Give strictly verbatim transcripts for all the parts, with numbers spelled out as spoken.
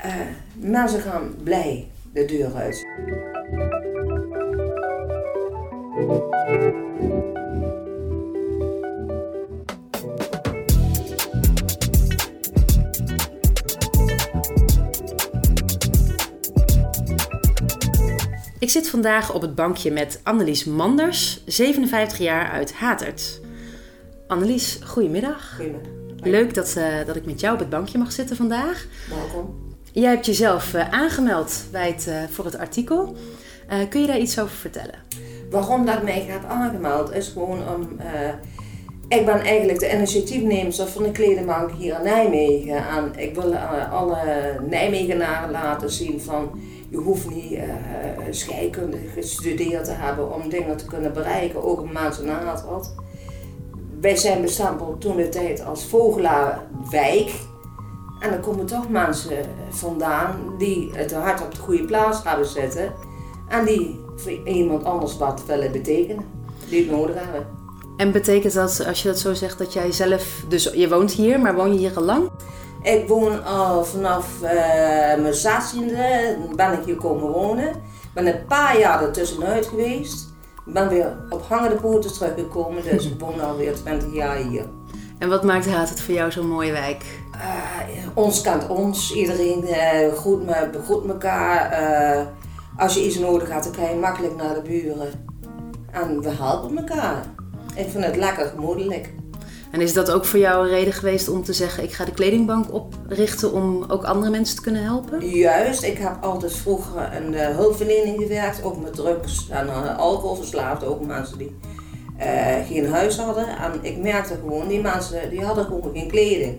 Uh, mensen gaan blij de deur uit. Ik zit vandaag op het bankje met Annelies Manders, zevenenvijftig jaar uit Hatert. Annelies, goedemiddag. Goedemiddag. Leuk dat, uh, dat ik met jou op het bankje mag zitten vandaag. Welkom. Jij hebt jezelf uh, aangemeld bij het, uh, voor het artikel. Uh, kun je daar iets over vertellen? Waarom dat ik mij heb aangemeld is gewoon om... Uh, ik ben eigenlijk de initiatiefnemer van de kledingbank hier in Nijmegen. En ik wil uh, alle Nijmegenaren laten zien van... Je hoeft niet uh, scheikunde gestudeerd te hebben om dingen te kunnen bereiken, ook een mensen na het had. Wij zijn bestempeld toen de tijd als Vogelaarwijk. En er komen toch mensen vandaan die het hart op de goede plaats hebben zitten. En die voor iemand anders wat willen betekenen, die het nodig hebben. En betekent dat, als je dat zo zegt, dat jij zelf, dus je woont hier, maar woon je hier al lang? Ik woon al vanaf uh, mijn zestiende, ben ik hier komen wonen. Ik ben een paar jaar ertussenuit geweest. Ik ben weer op hangende poten teruggekomen, dus ik woon alweer twintig jaar hier. En wat maakt Hatert voor jou zo'n mooie wijk? Uh, ons kent ons, iedereen uh, groet, me, begroet elkaar. Uh, als je iets nodig hebt, dan kan je makkelijk naar de buren. En we helpen elkaar. Ik vind het lekker gemoedelijk. En is dat ook voor jou een reden geweest om te zeggen, ik ga de kledingbank oprichten om ook andere mensen te kunnen helpen? Juist, ik heb altijd vroeger in de hulpverlening gewerkt, ook met drugs en uh, alcoholverslaafden, ook mensen die uh, geen huis hadden. En ik merkte gewoon, die mensen die hadden gewoon geen kleding.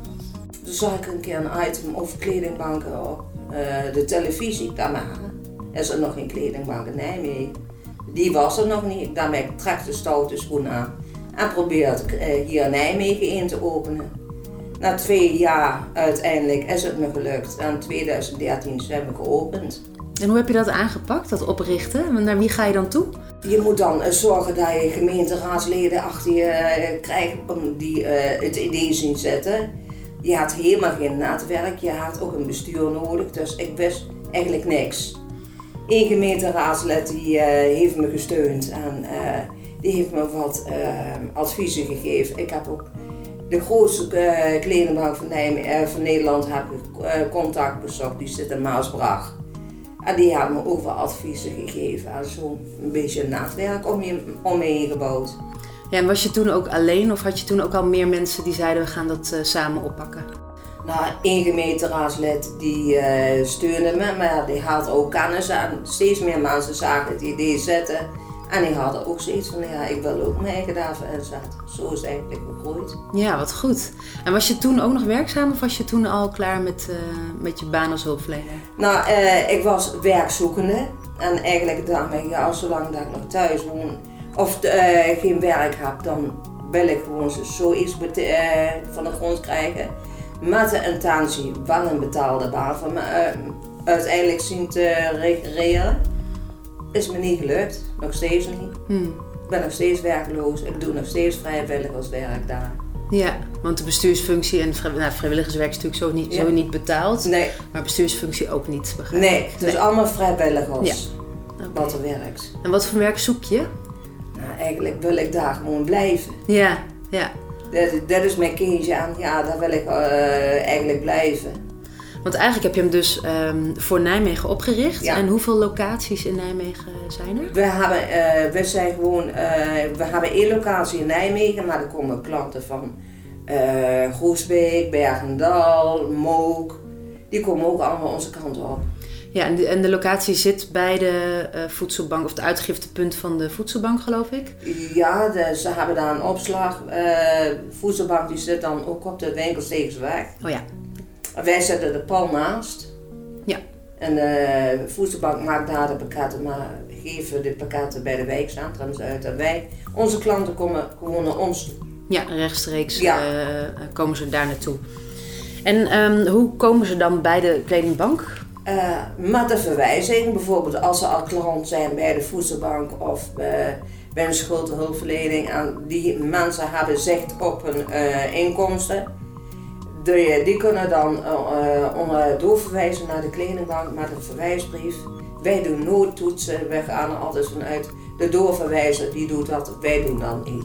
Toen zag ik een keer een item over kledingbanken op uh, de televisie. Daarna is er nog geen kledingbank in Nijmegen. Die was er nog niet, daarmee trek ik de stoute schoen aan. En probeerde ik hier in Nijmegen in te openen. Na twee jaar uiteindelijk is het me gelukt. En in twintig dertien zijn we geopend. En hoe heb je dat aangepakt, dat oprichten? Naar wie ga je dan toe? Je moet dan zorgen dat je gemeenteraadsleden achter je uh, krijgt om die uh, het idee zien zetten. Je had helemaal geen netwerk, je had ook een bestuur nodig. Dus ik wist eigenlijk niks. Eén gemeenteraadslid die, uh, heeft me gesteund. En, uh, Die heeft me wat uh, adviezen gegeven. Ik heb ook de grootste uh, kledingbank van, uh, van Nederland heb ik, uh, contact bezocht. Die zit in Maasbracht. En die hebben me ook wat adviezen gegeven. En zo een beetje een netwerk om je, om me heen gebouwd. Ja, en was je toen ook alleen of had je toen ook al meer mensen die zeiden we gaan dat uh, samen oppakken? Nou, één gemeenteraadslid die uh, steunde me, maar die had ook kennis. En steeds meer mensen zagen het idee zitten. En die hadden ook zoiets van, ja, ik wil ook mijn eigen daarvoor inzetten. Zo is het eigenlijk gegroeid. Ja, wat goed. En was je toen ook nog werkzaam of was je toen al klaar met, uh, met je baan als hulpverlener? Nou, uh, ik was werkzoekende. En eigenlijk dacht ik, ja, zolang dat ik nog thuis woon of uh, geen werk heb, dan wil ik gewoon zoiets bete- uh, van de grond krijgen. Met de intentie wel een betaalde baan van me uh, uiteindelijk zien te recreëren. Is me niet gelukt, nog steeds niet. Hmm. Ik ben nog steeds werkloos, ik doe nog steeds vrijwilligerswerk daar. Ja, want de bestuursfunctie en vrij, nou, vrijwilligerswerk is natuurlijk zo niet, ja. zo niet betaald. Nee. Maar bestuursfunctie ook niet, begrijp ik? Nee, het is nee. allemaal vrijwilligers ja. okay. wat er werkt. En wat voor werk zoek je? Nou, eigenlijk wil ik daar gewoon blijven. Ja, ja. Dat, dat is mijn kindje en ja, daar wil ik uh, eigenlijk blijven. Want eigenlijk heb je hem dus um, voor Nijmegen opgericht. Ja. En hoeveel locaties in Nijmegen zijn er? We hebben, uh, we zijn gewoon, uh, we hebben één locatie in Nijmegen, maar er komen klanten van uh, Groesbeek, Bergendal, Mook. Die komen ook allemaal onze kant op. Ja, en de, en de locatie zit bij de uh, voedselbank, of het uitgiftepunt van de voedselbank, geloof ik? Ja, de, ze hebben daar een opslag. Uh, de voedselbank die zit dan ook op de Winkelsteegensweg. Oh ja. Wij zitten er pal naast. Ja. En de voedselbank maakt daar de pakketten, maar geven de pakketten bij de wijkcentrums uit. En wij, onze klanten komen gewoon naar ons toe. Ja, rechtstreeks ja. Uh, komen ze daar naartoe. En um, hoe komen ze dan bij de kledingbank? Uh, met een verwijzing, bijvoorbeeld als ze al klant zijn bij de voedselbank of uh, bij een schuldhulpverlening en die mensen hebben zicht op hun uh, inkomsten. De, die kunnen dan uh, doorverwijzen naar de kledingbank met een verwijsbrief. Wij doen noodtoetsen, wij gaan er altijd vanuit. De doorverwijzer die doet dat, wij doen dat niet.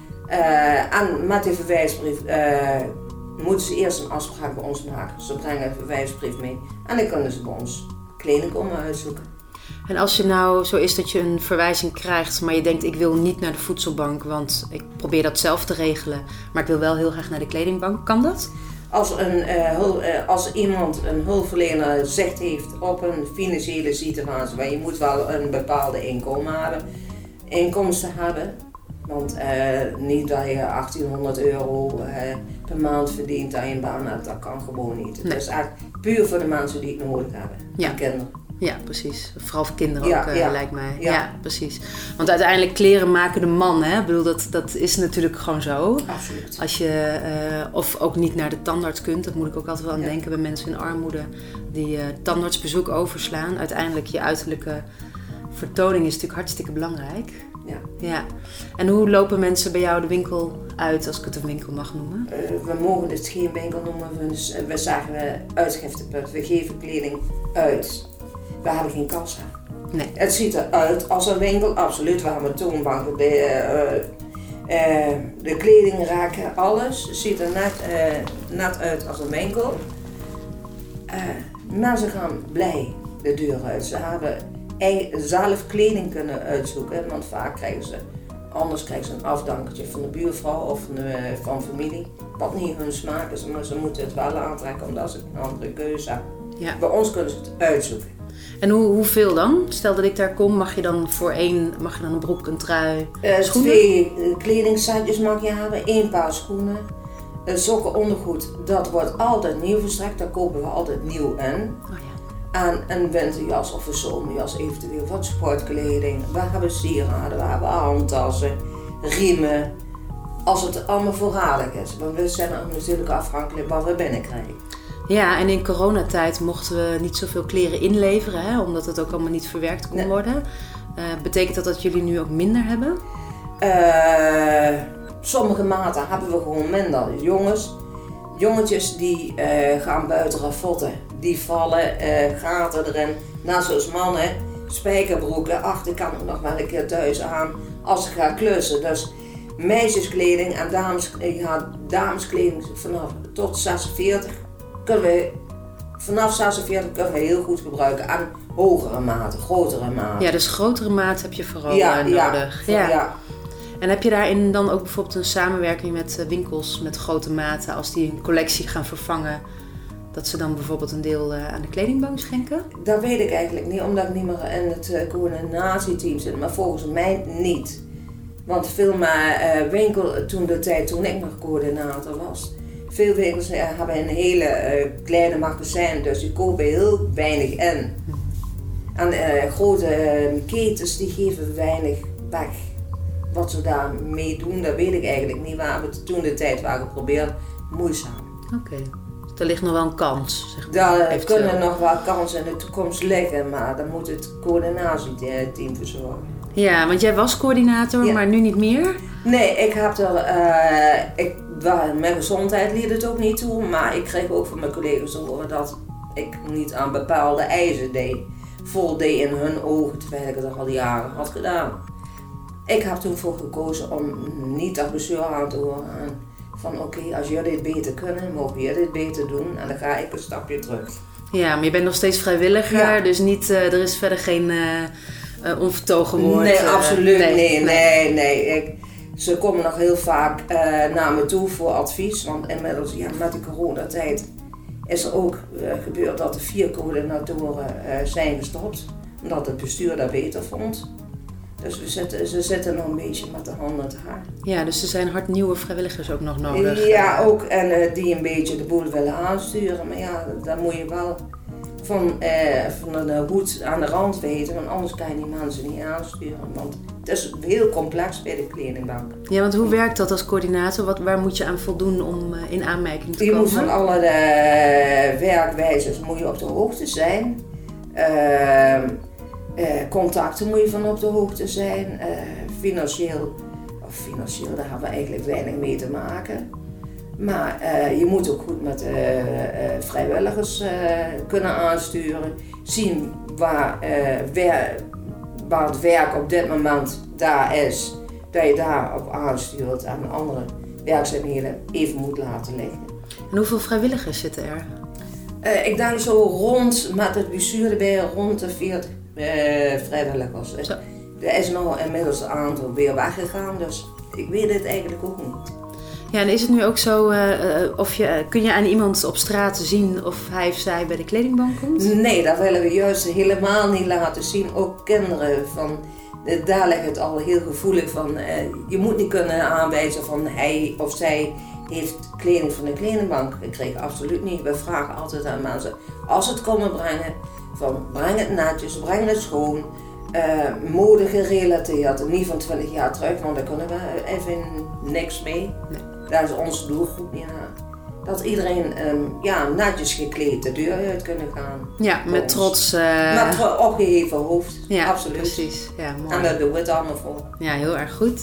Uh, en met die verwijsbrief uh, moeten ze eerst een afspraak bij ons maken. Ze brengen een verwijsbrief mee en dan kunnen ze bij ons kleding komen uitzoeken. En als je nou zo is dat je een verwijzing krijgt, maar je denkt ik wil niet naar de voedselbank, want ik probeer dat zelf te regelen, maar ik wil wel heel graag naar de kledingbank, kan dat? Als, een, uh, hul, uh, als iemand, een hulpverlener, zicht heeft op een financiële situatie, waar je moet wel een bepaalde inkomen hebben, inkomsten hebben. Want uh, niet dat je achttienhonderd euro uh, per maand verdient aan je baan hebt, dat kan gewoon niet. Het nee. is echt puur voor de mensen die het nodig hebben, ja. De kinderen. Ja, precies. Vooral voor kinderen ja, ook, uh, ja. lijkt mij. Ja. ja, precies. Want uiteindelijk kleren maken de man, hè? Ik bedoel, dat, dat is natuurlijk gewoon zo. Absoluut. Als je, uh, of ook niet naar de tandarts kunt, dat moet ik ook altijd wel aan ja. denken bij mensen in armoede die uh, tandartsbezoek overslaan. Uiteindelijk je uiterlijke vertoning is natuurlijk hartstikke belangrijk. Ja. ja. En hoe lopen mensen bij jou de winkel uit, als ik het een winkel mag noemen? Uh, we mogen het geen winkel noemen, we, we zeggen uitgiftepunt. We geven kleding uit. We hebben geen kassa. Nee. Het ziet eruit als een winkel, absoluut. We hebben toonbanken, de, uh, uh, de kledingraken, alles. Het ziet er net, uh, net uit als een winkel. Uh, mensen gaan blij de deur uit. Ze hebben zelf kleding kunnen uitzoeken, want vaak krijgen ze, anders krijgen ze een afdankertje van de buurvrouw of van, de, van familie. Wat niet hun smaak is, maar ze moeten het wel aantrekken omdat ze een andere keuze hebben. Ja. Bij ons kunnen ze het uitzoeken. En hoe, hoeveel dan? Stel dat ik daar kom, mag je dan voor één, mag je dan een broek, een trui, uh, schoenen? Twee kledingsetjes mag je hebben, één paar schoenen, uh, sokken, ondergoed. Dat wordt altijd nieuw verstrekt, daar kopen we altijd nieuw in. Oh ja. En een winterjas of een zomerjas, eventueel wat sportkleding. We hebben sieraden, we hebben handtassen, riemen. Als het allemaal voorradig is, want we zijn natuurlijk afhankelijk van wat we binnenkrijgen. Ja, en in coronatijd mochten we niet zoveel kleren inleveren, hè, omdat het ook allemaal niet verwerkt kon nee. worden. Uh, betekent dat dat jullie nu ook minder hebben? Uh, sommige maten hebben we gewoon minder. Jongens, jongetjes die uh, gaan buiten raffotten, die vallen, uh, gaten erin. Net zoals mannen, spijkerbroeken, ach, die kan ik nog wel een keer thuis aan als ik ga klussen. Dus meisjeskleding en dames, ja, dameskleding vanaf tot zesenveertig. Kunnen we, vanaf zesenveertig kunnen we heel goed gebruiken aan hogere maten, grotere maten. Ja, dus grotere maat heb je vooral ja, nodig. Ja, ja. ja. En heb je daarin dan ook bijvoorbeeld een samenwerking met winkels met grote maten, als die een collectie gaan vervangen, dat ze dan bijvoorbeeld een deel aan de kledingbank schenken? Dat weet ik eigenlijk niet, omdat ik niet meer in het coördinatieteam zit, maar volgens mij niet. Want veel maar uh, winkel, toen de tijd toen ik nog coördinator was, veel winkels hebben een hele uh, kleine magazijn, dus die kopen heel weinig in. En uh, grote uh, ketens die geven weinig weg. Wat ze daarmee doen, dat weet ik eigenlijk niet. We hebben het toen de tijd waren geprobeerd, moeizaam. Oké, okay. Er ligt nog wel een kans, zeg maar. Daar kunnen nog wel kansen in de toekomst liggen, maar dan moet het coördinatieteam verzorgen. Ja, want jij was coördinator, ja. maar nu niet meer? Nee, ik heb er, uh, ik, mijn gezondheid liet het ook niet toe, maar ik kreeg ook van mijn collega's te horen dat ik niet aan bepaalde eisen deed. Voldeed in hun ogen, terwijl ik het al jaren had gedaan. Ik heb toen voor gekozen om niet dat bestuur aan te horen aan van oké, okay, als jullie dit beter kunnen, mogen jullie dit beter doen en dan ga ik een stapje terug. Ja, maar je bent nog steeds vrijwilliger, ja. dus niet, uh, er is verder geen uh, uh, onvertogen woord. Nee, absoluut uh, nee, nee, nee, nee. Ik, ze komen nog heel vaak uh, naar me toe voor advies, want inmiddels, ja, met de coronatijd is er ook uh, gebeurd dat de vier coördinatoren uh, zijn gestopt, omdat het bestuur dat beter vond. Dus we zitten, ze zitten nog een beetje met de handen te haar. Ja, dus er zijn hard nieuwe vrijwilligers ook nog nodig. Ja, ook. En uh, die een beetje de boel willen aansturen. Maar ja, dan moet je wel van, uh, van de hoed aan de rand weten. Want anders kan je die mensen niet aansturen. Want het is heel complex bij de kledingbank. Ja, want hoe werkt dat als coördinator? Wat, waar moet je aan voldoen om uh, in aanmerking te je komen? Je moet van alle de werkwijzes moet je op de hoogte zijn. Uh, Uh, contacten moet je van op de hoogte zijn, uh, financieel, of financieel, daar hebben we eigenlijk weinig mee te maken. Maar uh, je moet ook goed met uh, uh, vrijwilligers uh, kunnen aansturen. Zien waar, uh, wer, waar het werk op dit moment daar is. Dat je daarop aanstuurt en andere werkzaamheden even moet laten liggen. En hoeveel vrijwilligers zitten er? Uh, ik denk zo rond, met het bestuur erbij, rond de veertig uh, vrijwilligers. Zo. Er is nog inmiddels een aantal weer weggegaan, dus ik weet het eigenlijk ook niet. Ja, en is het nu ook zo, uh, of je, kun je aan iemand op straat zien of hij of zij bij de kledingbank komt? Nee, dat willen we juist helemaal niet laten zien. Ook kinderen, van, daar ligt het al heel gevoelig van. Uh, je moet niet kunnen aanwijzen van hij of zij heeft kleding van de kledingbank gekregen. Absoluut niet. We vragen altijd aan mensen, als ze het komen brengen, van breng het netjes, breng het schoon. Uh, mode gerelateerd, niet van twintig jaar terug, want daar kunnen we even niks mee. Nee. Daar is onze doelgroep niet aan. Dat iedereen um, ja, netjes gekleed de deur uit kunnen gaan. Ja, met ons. trots. Uh... Met tro- opgeheven hoofd, ja, absoluut. Precies. Ja, mooi. En daar doen we het allemaal voor. Ja, heel erg goed.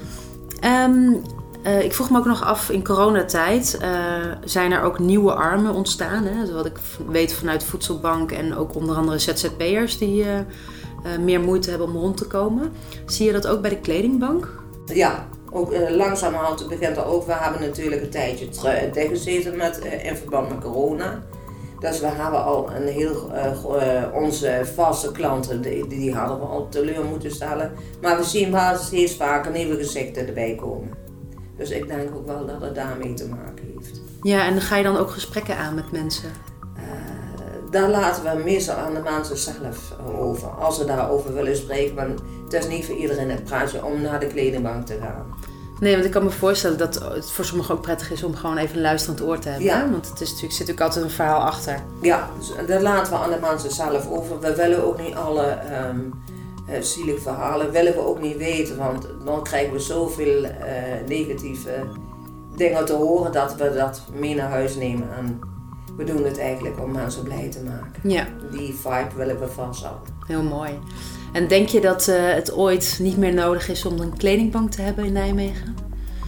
Um, uh, ik vroeg me ook nog af, in coronatijd uh, zijn er ook nieuwe armen ontstaan. Hè? Wat ik weet vanuit Voedselbank en ook onder andere Z Z P'ers die uh, uh, meer moeite hebben om rond te komen. Zie je dat ook bij de kledingbank? Ja. Ook uh, langzamerhand begint er ook, we hebben natuurlijk een tijdje teruggezeten met, uh, in verband met corona. Dus we hebben al een heel, uh, uh, onze vaste klanten, die, die hadden we al teleur moeten stellen. Maar we zien wel steeds vaker nieuwe gezichten erbij komen. Dus ik denk ook wel dat het daarmee te maken heeft. Ja, en ga je dan ook gesprekken aan met mensen? Uh, daar laten we meestal aan de mensen zelf over, als ze daarover willen spreken. Want het is niet voor iedereen het praatje om naar de kledingbank te gaan. Nee, want ik kan me voorstellen dat het voor sommigen ook prettig is om gewoon even een luisterend oor te hebben. Ja. Want het is natuurlijk, zit natuurlijk altijd een verhaal achter. Ja, dus daar laten we aan de mensen zelf over. We willen ook niet alle um, uh, zielige verhalen, willen we ook niet weten. Want dan krijgen we zoveel uh, negatieve dingen te horen dat we dat mee naar huis nemen. En we doen het eigenlijk om mensen blij te maken. Ja. Die vibe willen we vasthouden. Heel mooi. En denk je dat uh, het ooit niet meer nodig is om een kledingbank te hebben in Nijmegen?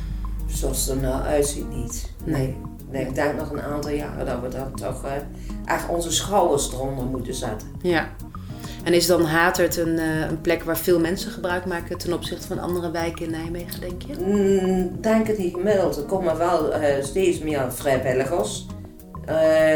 Zoals het er nou uitziet niet. Nee. nee. Ik denk nog een aantal jaren dat we dat toch uh, echt onze schouders eronder moeten zetten. Ja. En is dan Hatert een, uh, een plek waar veel mensen gebruik maken ten opzichte van andere wijken in Nijmegen, denk je? Mm, denk het niet gemiddeld. Er komen wel uh, steeds meer vrijwilligers uh,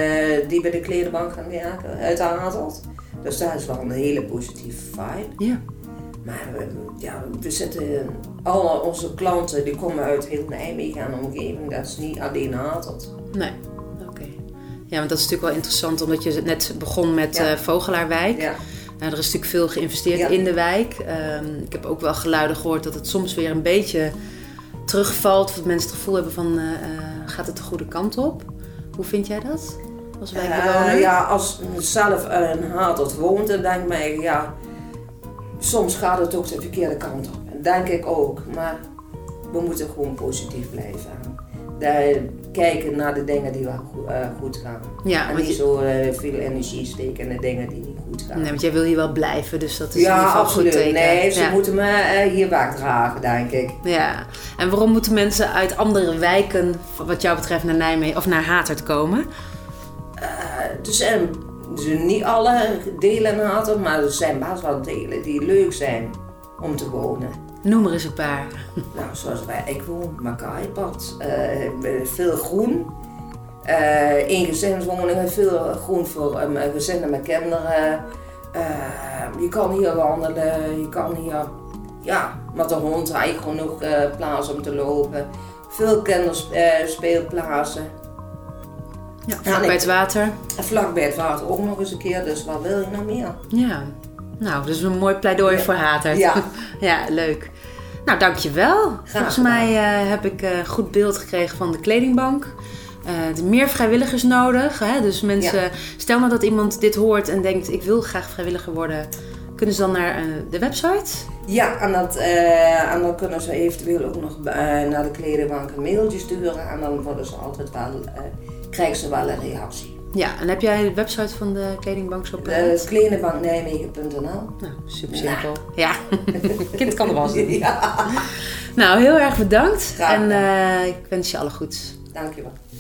die bij de kledingbank gaan werken uit Hatert. Dus dat is wel een hele positieve vibe. Ja. Maar we, ja, we zitten, alle onze klanten die komen uit heel Nijmegen en de omgeving. Dat is niet alleen Hatert. Nee, oké. Okay. Ja, want dat is natuurlijk wel interessant omdat je net begon met ja. uh, Vogelaarwijk. Ja. Nou, er is natuurlijk veel geïnvesteerd ja. in de wijk. Um, ik heb ook wel geluiden gehoord dat het soms weer een beetje terugvalt. Dat mensen het gevoel hebben van uh, uh, gaat het de goede kant op? Hoe vind jij dat? Als wijkbewoner? Uh, ja, als ik zelf in Hatert woont, dan denk ik mij, ja, soms gaat het ook de verkeerde kant op. En denk ik ook, maar we moeten gewoon positief blijven. De, kijken naar de dingen die wel uh, goed gaan. Ja, en niet je... zo uh, veel energie steken in de dingen die niet goed gaan. Nee, want jij wil hier wel blijven, dus dat is ja, in ieder geval absoluut. Goed teken. Nee, ze ja. moeten me uh, hier wegdragen, denk ik. Ja, en waarom moeten mensen uit andere wijken, wat jou betreft, naar Nijmegen of naar Hatert komen? Uh, er zijn dus niet alle delen in Hatert, maar er zijn best wel delen die leuk zijn om te wonen. Noem er eens een paar. Nou, zoals waar ik woon, Makaaipad, uh, veel groen. Uh, eengezinswoningen, veel groen voor um, gezinnen met kinderen. Uh, je kan hier wandelen, je kan hier, ja, met de hond heb je genoeg uh, plaats om te lopen. Veel kinderspeelplaatsen. Ja, vlak bij het water. En vlak bij het water ook nog eens een keer, dus wat wil je nou meer? Ja, nou, dus een mooi pleidooi ja. voor Hatert. Ja. Ja, leuk. Nou, dankjewel. Graag Volgens mij uh, heb ik een uh, goed beeld gekregen van de kledingbank. Uh, er meer vrijwilligers nodig. Hè? Dus mensen, ja. stel nou dat iemand dit hoort en denkt, ik wil graag vrijwilliger worden. Kunnen ze dan naar uh, de website? Ja, en, dat, uh, en dan kunnen ze eventueel ook nog uh, naar de kledingbank een mailtje sturen. En dan worden ze altijd wel, uh, krijgen ze wel een reactie. Ja, en heb jij de website van de kledingbank zo paraat? Dat is kledingbank nijmegen punt n l. Nou, super simpel. Ja, kind kan er wel zijn. Ja. Nou, heel erg bedankt. Graag. En uh, ik wens je alle goeds. Dankjewel.